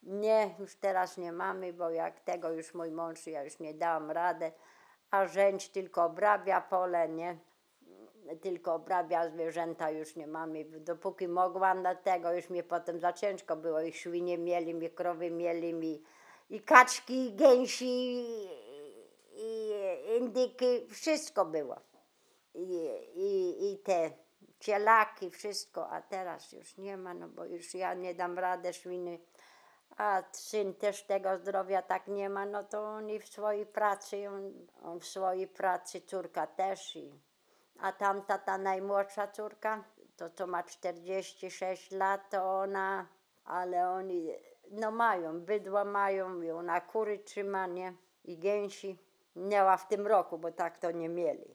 Nie, już teraz nie mamy, bo jak tego już mój mąż, ja już nie dałam radę, a żęć tylko obrabia pole, nie? Tylko obrabia, zwierzęta już nie mamy. Dopóki mogłam, dlatego już mi potem za ciężko było. I świnie mieli, mi krowy mieli, i kaczki, i gęsi, i indyki, wszystko było. I te cielaki, wszystko, a teraz już nie ma, no bo już ja nie dam rady, świny. A syn też tego zdrowia tak nie ma, no to oni w swojej pracy, on w swojej pracy, córka też. A tamta, ta najmłodsza córka, to co ma 46 lat, to ona, ale oni, no mają, bydła mają, i ona kury trzyma, nie? I gęsi. Miała w tym roku, bo tak to nie mieli.